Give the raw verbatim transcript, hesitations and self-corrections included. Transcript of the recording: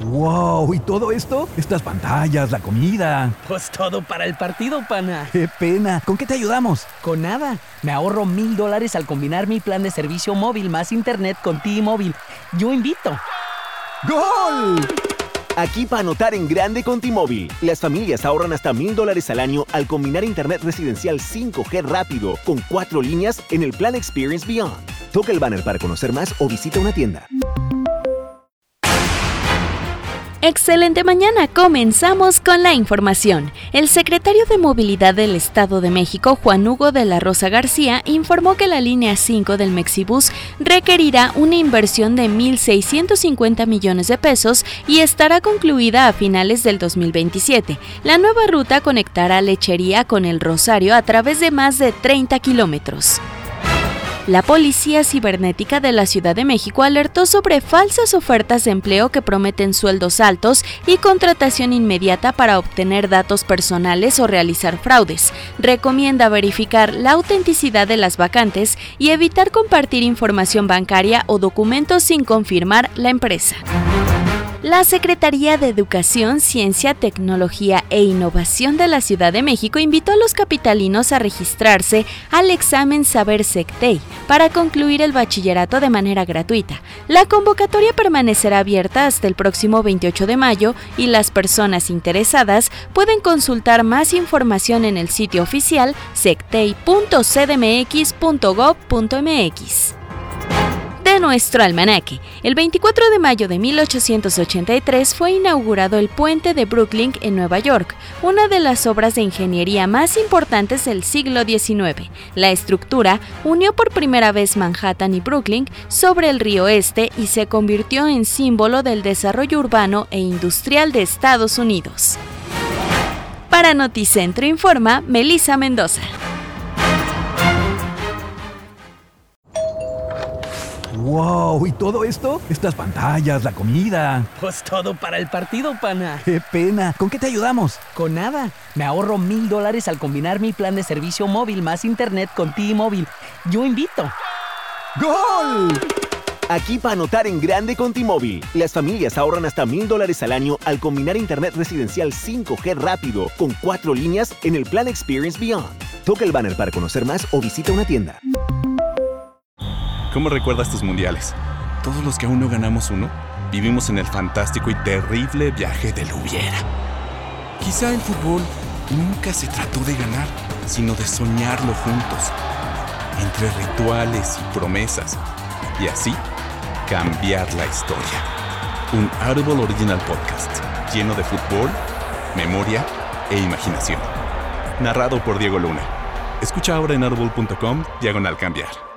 ¡Wow! ¿Y todo esto? Estas pantallas, la comida. Pues todo para el partido, pana. ¡Qué pena! ¿Con qué te ayudamos? Con nada. Me ahorro mil dólares al combinar mi plan de servicio móvil más internet con T-Mobile. Yo invito. ¡Gol! Aquí para anotar en grande con T-Mobile. Las familias ahorran hasta mil dólares al año al combinar internet residencial cinco G rápido con cuatro líneas en el plan Experience Beyond. Toca el banner para conocer más o visita una tienda. Excelente mañana, comenzamos con la información. El secretario de Movilidad del Estado de México, Juan Hugo de la Rosa García, informó que la línea cinco del Mexibus requerirá una inversión de mil seiscientos cincuenta millones de pesos y estará concluida a finales del dos mil veintisiete. La nueva ruta conectará Lechería con El Rosario a través de más de treinta kilómetros. La Policía Cibernética de la Ciudad de México alertó sobre falsas ofertas de empleo que prometen sueldos altos y contratación inmediata para obtener datos personales o realizar fraudes. Recomienda verificar la autenticidad de las vacantes y evitar compartir información bancaria o documentos sin confirmar la empresa. La Secretaría de Educación, Ciencia, Tecnología e Innovación de la Ciudad de México invitó a los capitalinos a registrarse al examen Saber SecTey para concluir el bachillerato de manera gratuita. La convocatoria permanecerá abierta hasta el próximo veintiocho de mayo y las personas interesadas pueden consultar más información en el sitio oficial sectey punto c d m x punto gob punto m x. De nuestro almanaque, el veinticuatro de mayo de mil ochocientos ochenta y tres fue inaugurado el Puente de Brooklyn en Nueva York, una de las obras de ingeniería más importantes del siglo diecinueve. La estructura unió por primera vez Manhattan y Brooklyn sobre el río Este y se convirtió en símbolo del desarrollo urbano e industrial de Estados Unidos. Para Noticentro informa Melissa Mendoza. ¡Wow! ¿Y todo esto? Estas pantallas, la comida. Pues todo para el partido, pana. ¡Qué pena! ¿Con qué te ayudamos? Con nada. Me ahorro mil dólares al combinar mi plan de servicio móvil más internet con T-Mobile. Yo invito. ¡Gol! Aquí para anotar en grande con T-Mobile. Las familias ahorran hasta mil dólares al año al combinar internet residencial cinco G rápido con cuatro líneas en el plan Experience Beyond. Toca el banner para conocer más o visita una tienda. ¿Cómo recuerdas tus mundiales? Todos los que aún no ganamos uno, vivimos en el fantástico y terrible viaje del hubiera. Quizá el fútbol nunca se trató de ganar, sino de soñarlo juntos, entre rituales y promesas, y así cambiar la historia. Un Audible Original Podcast lleno de fútbol, memoria e imaginación. Narrado por Diego Luna. Escucha ahora en audible punto com diagonal cambiar.